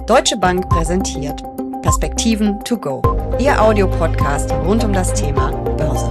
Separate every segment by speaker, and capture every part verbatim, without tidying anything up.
Speaker 1: Deutsche Bank präsentiert Perspektiven to go, Ihr Audiopodcast rund um das Thema Börse.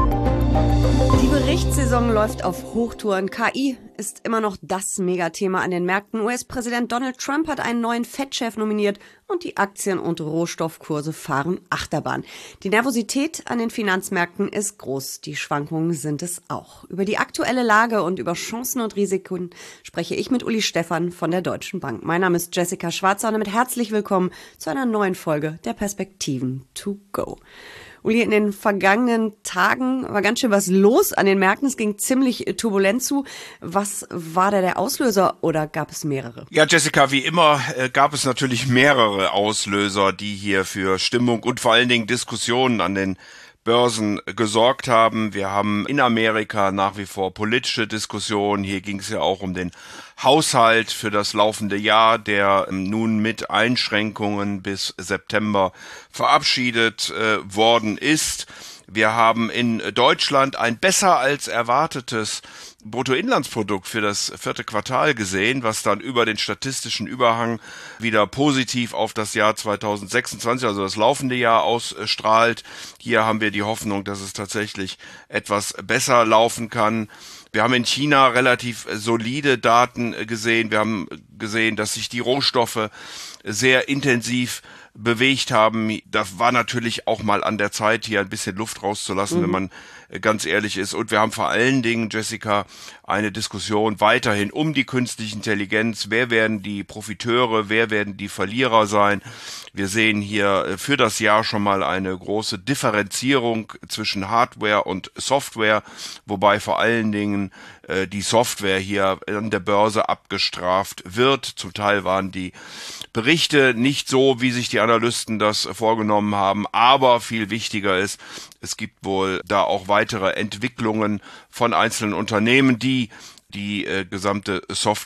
Speaker 1: Die Berichtssaison läuft auf Hochtouren. K I ist immer noch das Megathema an den Märkten. U S-Präsident Donald Trump hat einen neuen Fed-Chef nominiert und die Aktien- und Rohstoffkurse fahren Achterbahn. Die Nervosität an den Finanzmärkten ist groß. Die Schwankungen sind es auch. Über die aktuelle Lage und über Chancen und Risiken spreche ich mit Uli Stephan von der Deutschen Bank. Mein Name ist Jessica Schwarzer und damit herzlich willkommen zu einer neuen Folge der Perspektiven to go. Uli, in den vergangenen Tagen war ganz schön was los an den Märkten. Es ging ziemlich turbulent zu. Was war da der Auslöser oder gab es mehrere?
Speaker 2: Ja, Jessica, wie immer äh, gab es natürlich mehrere Auslöser, die hier für Stimmung und vor allen Dingen Diskussionen an den Börsen gesorgt haben. Wir haben in Amerika nach wie vor politische Diskussionen. Hier ging es ja auch um den Haushalt für das laufende Jahr, der nun mit Einschränkungen bis September verabschiedet äh, worden ist. Wir haben in Deutschland ein besser als erwartetes Bruttoinlandsprodukt für das vierte Quartal gesehen, was dann über den statistischen Überhang wieder positiv auf das Jahr zweitausendsechsundzwanzig, also das laufende Jahr, ausstrahlt. Hier haben wir die Hoffnung, dass es tatsächlich etwas besser laufen kann. Wir haben in China relativ solide Daten gesehen. Wir haben gesehen, dass sich die Rohstoffe sehr intensiv bewegt haben. Das war natürlich auch mal an der Zeit, hier ein bisschen Luft rauszulassen, mhm. wenn man ganz ehrlich ist. Und wir haben vor allen Dingen, Jessica, eine Diskussion weiterhin um die künstliche Intelligenz. Wer werden die Profiteure, wer werden die Verlierer sein? Wir sehen hier für das Jahr schon mal eine große Differenzierung zwischen Hardware und Software, wobei vor allen Dingen äh, die Software hier an der Börse abgestraft wird. Zum Teil waren die Berichte nicht so, wie sich die Analysten das vorgenommen haben, aber viel wichtiger ist, es gibt wohl da auch weitere Entwicklungen von einzelnen Unternehmen, die die äh, gesamte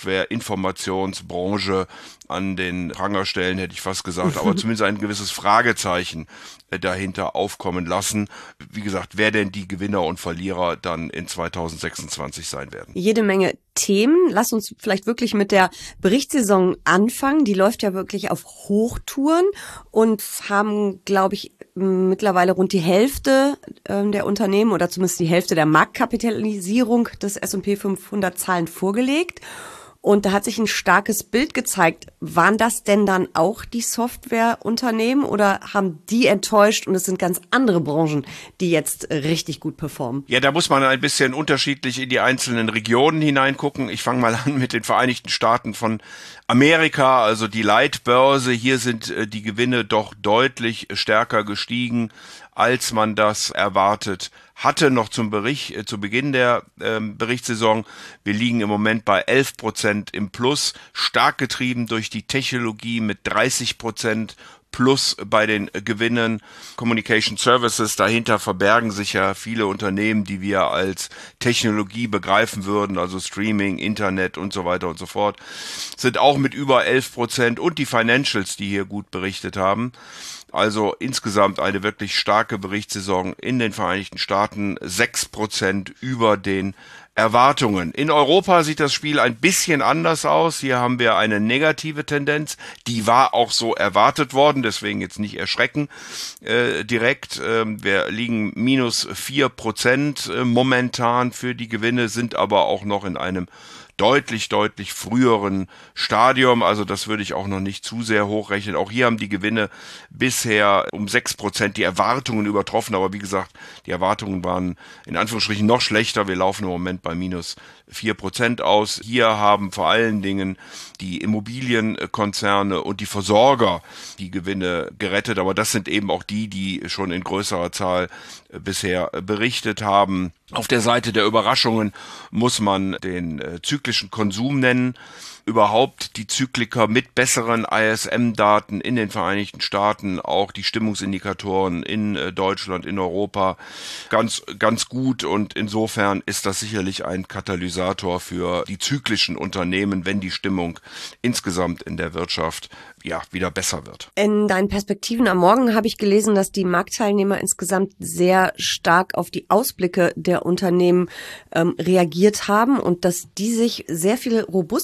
Speaker 2: Software-Informationsbranche an den Pranger stellen, hätte ich fast gesagt, aber zumindest ein gewisses Fragezeichen äh, dahinter aufkommen lassen. Wie gesagt, wer denn die Gewinner und Verlierer dann in zweitausendsechsundzwanzig sein werden.
Speaker 1: Jede Menge Themen. Lass uns vielleicht wirklich mit der Berichtssaison anfangen. Die läuft ja wirklich auf Hochtouren und haben, glaube ich, mittlerweile rund die Hälfte äh, der Unternehmen oder zumindest die Hälfte der Marktkapitalisierung des S und P fünfhundert Zahlen vorgelegt. Und da hat sich ein starkes Bild gezeigt. Waren das denn dann auch die Softwareunternehmen oder haben die enttäuscht und es sind ganz andere Branchen, die jetzt richtig gut performen?
Speaker 2: Ja, da muss man ein bisschen unterschiedlich in die einzelnen Regionen hineingucken. Ich fange mal an mit den Vereinigten Staaten von Amerika, also die Leitbörse. Hier sind äh, die Gewinne doch deutlich stärker gestiegen, als man das erwartet hatte, noch zum Bericht, äh, zu Beginn der äh, Berichtssaison. Wir liegen im Moment bei elf Prozent im Plus, stark getrieben durch die Technologie mit dreißig Prozent plus bei den Gewinnen. Communication Services, dahinter verbergen sich ja viele Unternehmen, die wir als Technologie begreifen würden, also Streaming, Internet und so weiter und so fort, sind auch mit über elf Prozent und die Financials, die hier gut berichtet haben. Also insgesamt eine wirklich starke Berichtssaison in den Vereinigten Staaten, sechs Prozent über den Erwartungen. In Europa sieht das Spiel ein bisschen anders aus. Hier haben wir eine negative Tendenz. Die war auch so erwartet worden, deswegen jetzt nicht erschrecken äh, direkt. Ähm, wir liegen minus vier Prozent äh, momentan für die Gewinne, sind aber auch noch in einem deutlich, deutlich früheren Stadium, also das würde ich auch noch nicht zu sehr hochrechnen. Auch hier haben die Gewinne bisher um sechs Prozent die Erwartungen übertroffen, aber wie gesagt, die Erwartungen waren in Anführungsstrichen noch schlechter. Wir laufen im Moment bei minus vier Prozent aus. Hier haben vor allen Dingen die Immobilienkonzerne und die Versorger die Gewinne gerettet, aber das sind eben auch die, die schon in größerer Zahl bisher berichtet haben. Auf der Seite der Überraschungen muss man den äh, zyklischen Konsum nennen. Überhaupt die Zykliker mit besseren I S M-Daten in den Vereinigten Staaten, auch die Stimmungsindikatoren in äh, Deutschland, in Europa ganz, ganz gut und insofern ist das sicherlich ein Katalysator für die zyklischen Unternehmen, wenn die Stimmung insgesamt in der Wirtschaft ja wieder besser wird.
Speaker 1: In deinen Perspektiven am Morgen habe ich gelesen, dass die Marktteilnehmer insgesamt sehr stark auf die Ausblicke der Unternehmen ähm, reagiert haben und dass die sich sehr viel robuster gezeigt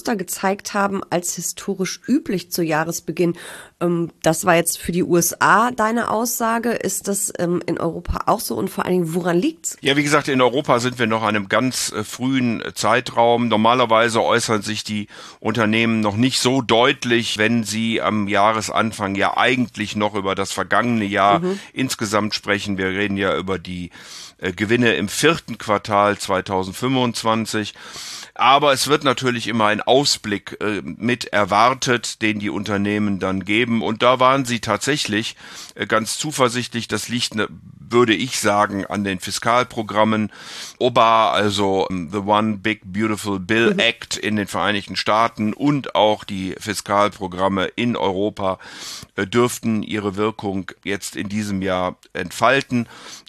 Speaker 1: gezeigt haben als historisch üblich zu Jahresbeginn. Ähm, das war jetzt für die U S A deine Aussage. Ist das ähm, in Europa auch so und vor allen Dingen, woran liegt's?
Speaker 2: Ja, wie gesagt, in Europa sind wir noch in einem ganz äh, frühen äh, Zeitraum. Normalerweise äußern sich die Unternehmen noch nicht so deutlich, wenn sie am Jahresanfang ja eigentlich noch über das vergangene Jahr mhm. insgesamt sprechen. Wir reden ja über die äh, Gewinne im vierten Quartal zweitausendfünfundzwanzig. Aber es wird natürlich immer ein Ausblick äh, mit erwartet, den die Unternehmen dann geben. Und da waren sie tatsächlich äh, ganz zuversichtlich. Das liegt, ne, würde ich sagen, an den Fiskalprogrammen O B A, also um, The One Big Beautiful Bill Act in den Vereinigten Staaten und auch die Fiskalprogramme in Europa äh, dürften ihre Wirkung jetzt in diesem Jahr entfalten.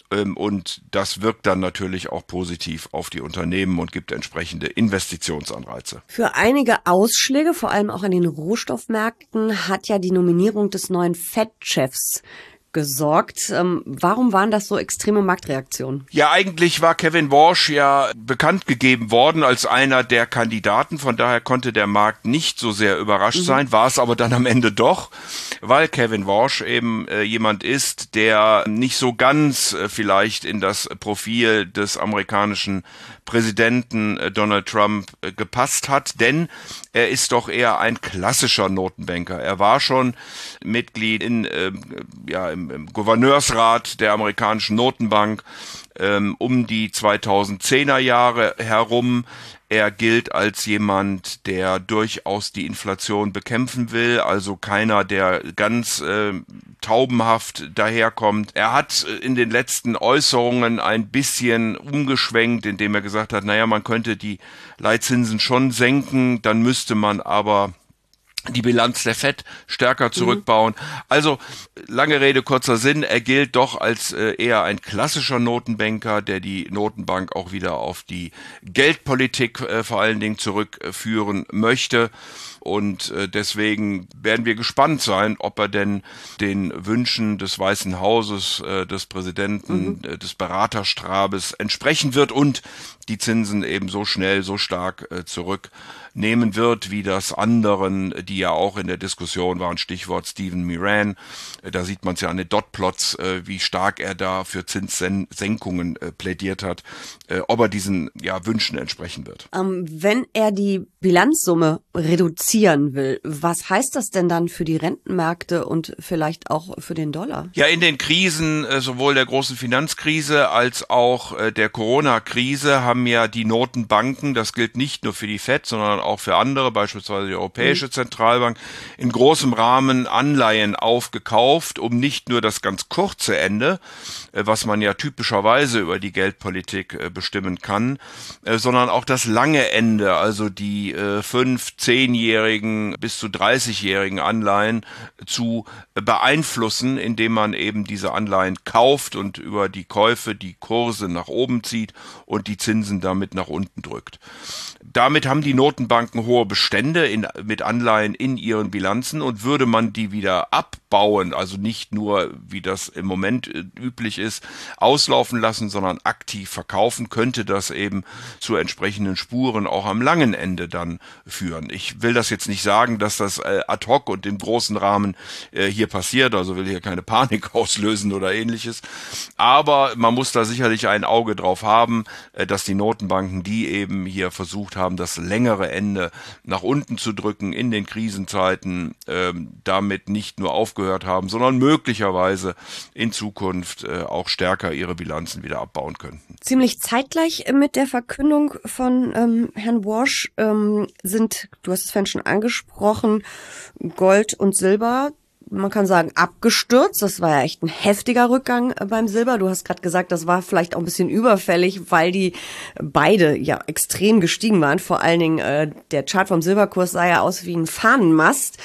Speaker 2: Und das wirkt dann natürlich auch positiv auf die Unternehmen und gibt entsprechende Investitionsanreize.
Speaker 1: Für einige Ausschläge, vor allem auch an den Rohstoffmärkten, hat ja die Nominierung des neuen Fed-Chefs gesorgt. Ähm, warum waren das so extreme Marktreaktionen?
Speaker 2: Ja, eigentlich war Kevin Warsh ja bekannt gegeben worden als einer der Kandidaten. Von daher konnte der Markt nicht so sehr überrascht mhm. sein, war es aber dann am Ende doch, weil Kevin Warsh eben äh, jemand ist, der nicht so ganz äh, vielleicht in das Profil des amerikanischen Präsidenten äh, Donald Trump äh, gepasst hat, denn er ist doch eher ein klassischer Notenbanker. Er war schon Mitglied in, äh, ja, im, im Gouverneursrat der amerikanischen Notenbank ähm, um die zweitausendzehner Jahre herum. Er gilt als jemand, der durchaus die Inflation bekämpfen will, also keiner, der ganz äh, taubenhaft daherkommt. Er hat in den letzten Äußerungen ein bisschen umgeschwenkt, indem er gesagt hat, naja, man könnte die Leitzinsen schon senken, dann müsste man aber die Bilanz der Fed stärker zurückbauen. Mhm. Also, lange Rede, kurzer Sinn, er gilt doch als äh, eher ein klassischer Notenbanker, der die Notenbank auch wieder auf die Geldpolitik äh, vor allen Dingen zurückführen möchte. Und äh, deswegen werden wir gespannt sein, ob er denn den Wünschen des Weißen Hauses, äh, des Präsidenten, mhm. äh, des Beraterstabes entsprechen wird und die Zinsen eben so schnell, so stark äh, zurücknehmen wird, wie das anderen, die ja auch in der Diskussion waren, Stichwort Stephen Miran. Äh, da sieht man es ja an den Dotplots, äh, wie stark er da für Zinssenkungen äh, plädiert hat, äh, ob er diesen ja, Wünschen entsprechen wird.
Speaker 1: Ähm, wenn er die Bilanzsumme reduzieren will, was heißt das denn dann für die Rentenmärkte und vielleicht auch für den Dollar?
Speaker 2: Ja, in den Krisen, äh, sowohl der großen Finanzkrise als auch äh, der Corona-Krise, haben ja die Notenbanken, das gilt nicht nur für die Fed, sondern auch für andere, beispielsweise die Europäische mhm. Zentralbank, in großem Rahmen Anleihen aufgekauft, um nicht nur das ganz kurze Ende, äh, was man ja typischerweise über die Geldpolitik äh, bestimmen kann, äh, sondern auch das lange Ende, also die äh, fünf, zehnjährigen bis zu dreißigjährigen Anleihen zu äh, beeinflussen, indem man eben diese Anleihen kauft und über die Käufe die Kurse nach oben zieht und die Zinsen damit nach unten drückt. Damit haben die Notenbanken hohe Bestände in, mit Anleihen in ihren Bilanzen, und würde man die wieder abbauen, also nicht nur, wie das im Moment üblich ist, auslaufen lassen, sondern aktiv verkaufen, könnte das eben zu entsprechenden Spuren auch am langen Ende dann führen. Ich will das jetzt nicht sagen, dass das äh, ad hoc und im großen Rahmen äh, hier passiert, also will hier keine Panik auslösen oder ähnliches, aber man muss da sicherlich ein Auge drauf haben, äh, dass die Notenbanken, die eben hier versucht haben, das längere Ende nach unten zu drücken in den Krisenzeiten, äh, damit nicht nur aufgehört haben, sondern möglicherweise in Zukunft äh, auch stärker ihre Bilanzen wieder abbauen könnten.
Speaker 1: Ziemlich zeitgleich mit der Verkündung von ähm, Herrn Warsh ähm, sind, du hast es vorhin schon angesprochen, Gold und Silber, man kann sagen, abgestürzt. Das war ja echt ein heftiger Rückgang beim Silber. Du hast gerade gesagt, das war vielleicht auch ein bisschen überfällig, weil die beide ja extrem gestiegen waren. Vor allen Dingen äh, der Chart vom Silberkurs sah ja aus wie ein Fahnenmast.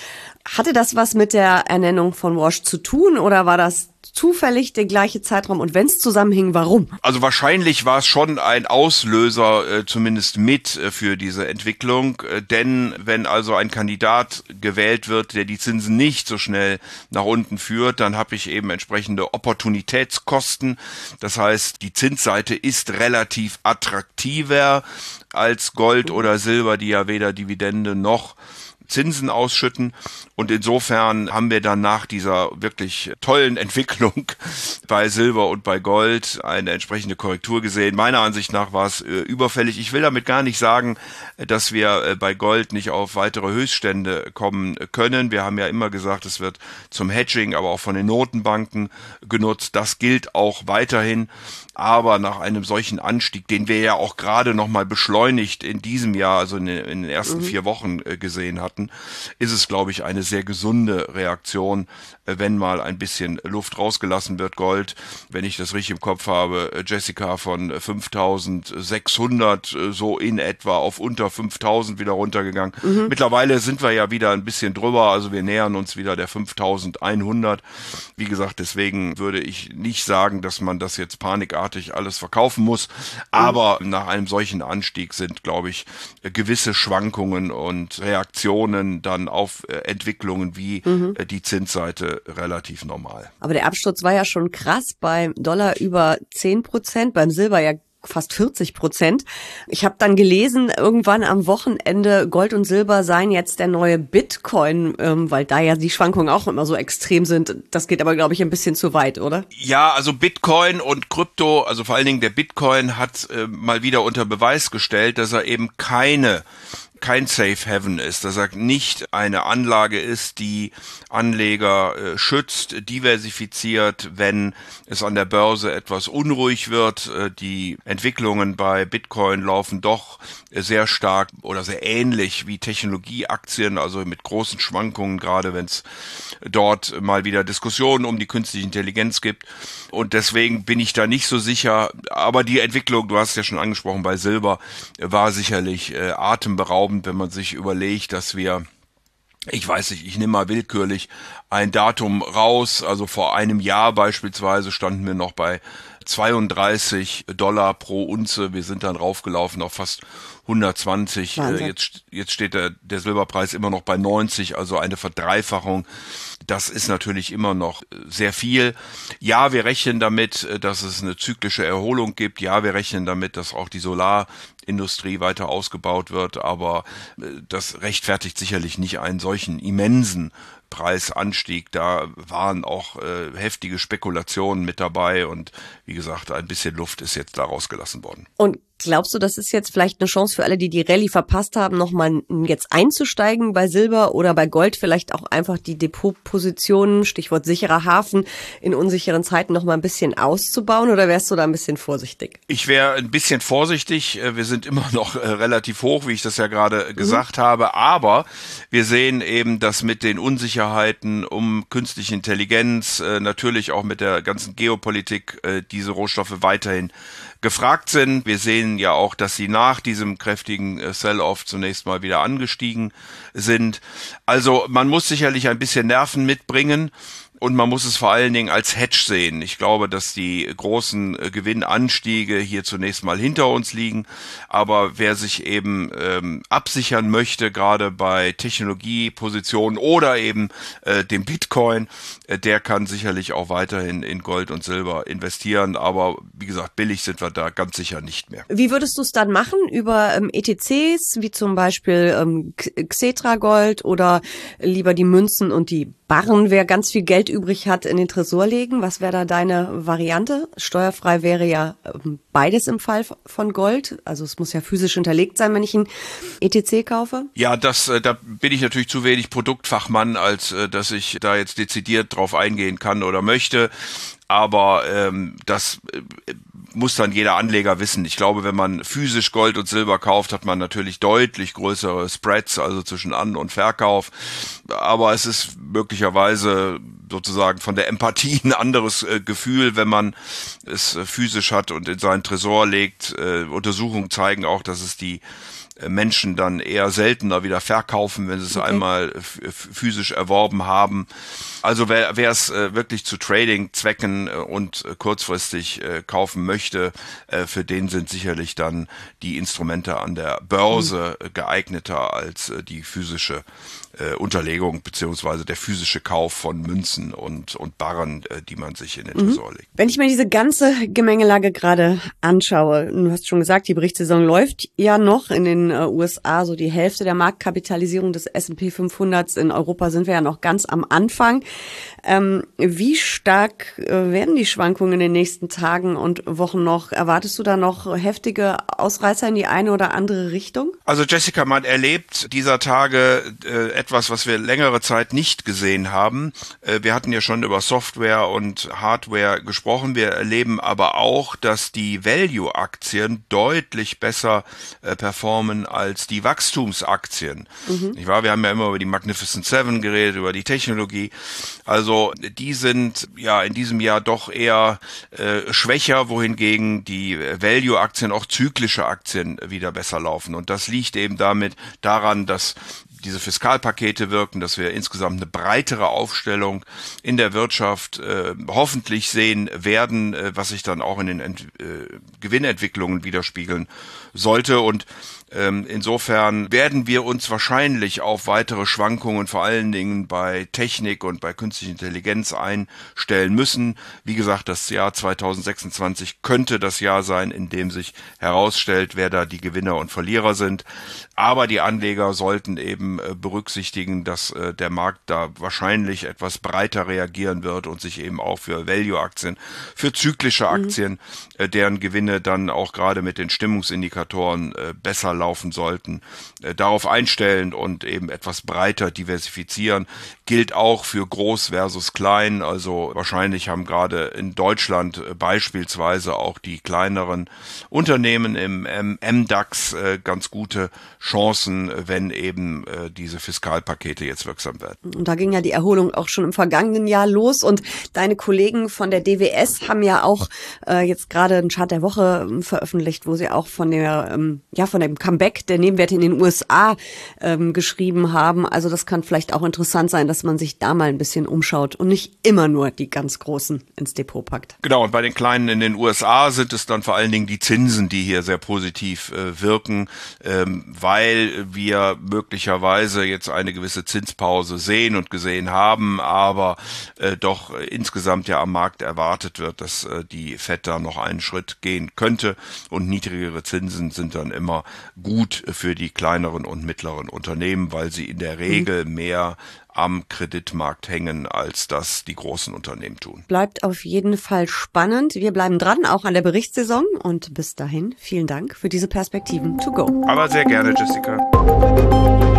Speaker 1: Hatte das was mit der Ernennung von Walsh zu tun oder war das zufällig der gleiche Zeitraum? Und wenn es zusammenhing, warum?
Speaker 2: Also wahrscheinlich war es schon ein Auslöser, äh, zumindest mit äh, für diese Entwicklung. Äh, denn wenn also ein Kandidat gewählt wird, der die Zinsen nicht so schnell nach unten führt, dann habe ich eben entsprechende Opportunitätskosten. Das heißt, die Zinsseite ist relativ attraktiver als Gold oder Silber, die ja weder Dividende noch Zinsen ausschütten. Und insofern haben wir dann nach dieser wirklich tollen Entwicklung bei Silber und bei Gold eine entsprechende Korrektur gesehen. Meiner Ansicht nach war es äh, überfällig. Ich will damit gar nicht sagen, dass wir äh, bei Gold nicht auf weitere Höchststände kommen können. Wir haben ja immer gesagt, es wird zum Hedging, aber auch von den Notenbanken genutzt. Das gilt auch weiterhin. Aber nach einem solchen Anstieg, den wir ja auch gerade nochmal beschleunigt in diesem Jahr, also in den, in den ersten mhm. vier Wochen äh, gesehen hatten, ist es, glaube ich, eine sehr gesunde Reaktion, äh, wenn mal ein bisschen Luft rausgelassen wird. Gold, wenn ich das richtig im Kopf habe, äh, Jessica, von äh, fünftausendsechshundert äh, so in etwa auf unter fünftausend wieder runtergegangen. Mhm. Mittlerweile sind wir ja wieder ein bisschen drüber, also wir nähern uns wieder der fünftausendeinhundert. Wie gesagt, deswegen würde ich nicht sagen, dass man das jetzt panikartig alles verkaufen muss, aber mhm. nach einem solchen Anstieg sind, glaube ich, gewisse Schwankungen und Reaktionen dann auf äh, Entwicklungen wie mhm. äh, die Zinsseite relativ normal.
Speaker 1: Aber der Absturz war ja schon krass, beim Dollar über zehn Prozent, beim Silber ja fast vierzig Prozent. Ich habe dann gelesen, irgendwann am Wochenende, Gold und Silber seien jetzt der neue Bitcoin, ähm, weil da ja die Schwankungen auch immer so extrem sind. Das geht aber, glaube ich, ein bisschen zu weit, oder?
Speaker 2: Ja, also Bitcoin und Krypto, also vor allen Dingen der Bitcoin hat äh, mal wieder unter Beweis gestellt, dass er eben keine kein Safe Haven ist, dass er nicht eine Anlage ist, die Anleger äh, schützt, diversifiziert, wenn es an der Börse etwas unruhig wird. Äh, die Entwicklungen bei Bitcoin laufen doch äh, sehr stark oder sehr ähnlich wie Technologieaktien, also mit großen Schwankungen, gerade wenn es dort mal wieder Diskussionen um die künstliche Intelligenz gibt. Und deswegen bin ich da nicht so sicher. Aber die Entwicklung, du hast ja schon angesprochen, bei Silber war sicherlich äh, atemberaubend, wenn man sich überlegt, dass wir, ich weiß nicht, ich nehme mal willkürlich ein Datum raus, also vor einem Jahr beispielsweise standen wir noch bei zweiunddreißig Dollar pro Unze, wir sind dann raufgelaufen auf fast hundertzwanzig, äh, jetzt, jetzt steht der, der Silberpreis immer noch bei neunzig, also eine Verdreifachung. Das ist natürlich immer noch sehr viel. Ja, wir rechnen damit, dass es eine zyklische Erholung gibt. Ja, wir rechnen damit, dass auch die Solarindustrie weiter ausgebaut wird. Aber das rechtfertigt sicherlich nicht einen solchen immensen Preisanstieg. Da waren auch äh, heftige Spekulationen mit dabei. Und wie gesagt, ein bisschen Luft ist jetzt da rausgelassen worden.
Speaker 1: Und glaubst du, das ist jetzt vielleicht eine Chance für alle, die die Rallye verpasst haben, nochmal jetzt einzusteigen bei Silber oder bei Gold, vielleicht auch einfach die Depotpositionen, Stichwort sicherer Hafen, in unsicheren Zeiten nochmal ein bisschen auszubauen, oder wärst du da ein bisschen vorsichtig?
Speaker 2: Ich wäre ein bisschen vorsichtig. Wir sind immer noch relativ hoch, wie ich das ja gerade gesagt mhm. habe, aber wir sehen eben, dass mit den Unsicherheiten um künstliche Intelligenz, natürlich auch mit der ganzen Geopolitik, diese Rohstoffe weiterhin gefragt sind. Wir sehen ja auch, dass sie nach diesem kräftigen Sell-Off zunächst mal wieder angestiegen sind. Also man muss sicherlich ein bisschen Nerven mitbringen. Und man muss es vor allen Dingen als Hedge sehen. Ich glaube, dass die großen Gewinnanstiege hier zunächst mal hinter uns liegen. Aber wer sich eben ähm, absichern möchte, gerade bei Technologiepositionen oder eben äh, dem Bitcoin, äh, der kann sicherlich auch weiterhin in Gold und Silber investieren. Aber wie gesagt, billig sind wir da ganz sicher nicht mehr.
Speaker 1: Wie würdest du es dann machen? Über ähm, E T Cs, wie zum Beispiel ähm, Xetra Gold, oder lieber die Münzen und die Barren, wer ganz viel Geld übrig hat, in den Tresor legen? Was wäre da deine Variante? Steuerfrei wäre ja beides im Fall von Gold. Also es muss ja physisch hinterlegt sein, wenn ich ein E T C kaufe.
Speaker 2: Ja, das, da bin ich natürlich zu wenig Produktfachmann, als dass ich da jetzt dezidiert drauf eingehen kann oder möchte. Aber ähm, das äh, muss dann jeder Anleger wissen. Ich glaube, wenn man physisch Gold und Silber kauft, hat man natürlich deutlich größere Spreads, also zwischen An- und Verkauf. Aber es ist möglicherweise sozusagen von der Empathie ein anderes äh, Gefühl, wenn man es äh, physisch hat und in seinen Tresor legt. Äh, Untersuchungen zeigen auch, dass es die Menschen dann eher seltener wieder verkaufen, wenn sie es okay. einmal f- physisch erworben haben. Also wer wer es äh, wirklich zu Trading-Zwecken äh, und äh, kurzfristig äh, kaufen möchte, äh, für den sind sicherlich dann die Instrumente an der Börse äh, geeigneter als äh, die physische äh, Unterlegung beziehungsweise der physische Kauf von Münzen und und Barren, äh, die man sich in den mhm. Tresor legt.
Speaker 1: Wenn ich mir diese ganze Gemengelage gerade anschaue, du hast schon gesagt, die Berichtssaison läuft ja noch in den äh, U S A, so die Hälfte der Marktkapitalisierung des S und P fünfhundert. In Europa sind wir ja noch ganz am Anfang. Ähm, wie stark äh, werden die Schwankungen in den nächsten Tagen und Wochen noch? Erwartest du da noch heftige Ausreißer in die eine oder andere Richtung?
Speaker 2: Also Jessica, man erlebt dieser Tage äh, etwas, was wir längere Zeit nicht gesehen haben. Äh, wir hatten ja schon über Software und Hardware gesprochen. Wir erleben aber auch, dass die Value-Aktien deutlich besser äh, performen als die Wachstumsaktien. Mhm. Nicht wahr? Wir haben ja immer über die Magnificent Seven geredet, über die Technologie. Also die sind ja in diesem Jahr doch eher äh, schwächer, wohingegen die Value-Aktien, auch zyklische Aktien, wieder besser laufen. Und das liegt eben damit daran, dass diese Fiskalpakete wirken, dass wir insgesamt eine breitere Aufstellung in der Wirtschaft äh, hoffentlich sehen werden, äh, was sich dann auch in den Ent- äh, Gewinnentwicklungen widerspiegeln sollte. Und ähm, insofern werden wir uns wahrscheinlich auf weitere Schwankungen, vor allen Dingen bei Technik und bei künstlicher Intelligenz einstellen müssen. Wie gesagt, das Jahr zwanzig sechsundzwanzig könnte das Jahr sein, in dem sich herausstellt, wer da die Gewinner und Verlierer sind. Aber die Anleger sollten eben äh, berücksichtigen, dass äh, der Markt da wahrscheinlich etwas breiter reagieren wird und sich eben auch für Value-Aktien, für zyklische Aktien, mhm. äh, deren Gewinne dann auch gerade mit den Stimmungsindikatoren äh, besser laufen sollten, äh, darauf einstellen und eben etwas breiter diversifizieren. Gilt auch für groß versus klein. Also wahrscheinlich haben gerade in Deutschland äh, beispielsweise auch die kleineren Unternehmen im M DAX äh, ganz gute Chancen, wenn eben äh, diese Fiskalpakete jetzt wirksam werden.
Speaker 1: Und da ging ja die Erholung auch schon im vergangenen Jahr los und deine Kollegen von der D W S haben ja auch äh, jetzt gerade einen Chart der Woche ähm, veröffentlicht, wo sie auch von der ähm, ja von dem Comeback der Nebenwerte in den U S A ähm, geschrieben haben. Also das kann vielleicht auch interessant sein, dass man sich da mal ein bisschen umschaut und nicht immer nur die ganz Großen ins Depot packt.
Speaker 2: Genau, und bei den Kleinen in den U S A sind es dann vor allen Dingen die Zinsen, die hier sehr positiv äh, wirken, ähm, weil wir möglicherweise jetzt eine gewisse Zinspause sehen und gesehen haben, aber äh, doch äh, insgesamt ja am Markt erwartet wird, dass äh, die Fed da noch einen Schritt gehen könnte und niedrigere Zinsen sind dann immer gut für die kleineren und mittleren Unternehmen, weil sie in der Regel mhm. mehr am Kreditmarkt hängen, als das die großen Unternehmen tun.
Speaker 1: Bleibt auf jeden Fall spannend. Wir bleiben dran, auch an der Berichtssaison. Und bis dahin, vielen Dank für diese Perspektiven to go.
Speaker 2: Aber sehr gerne, Jessica.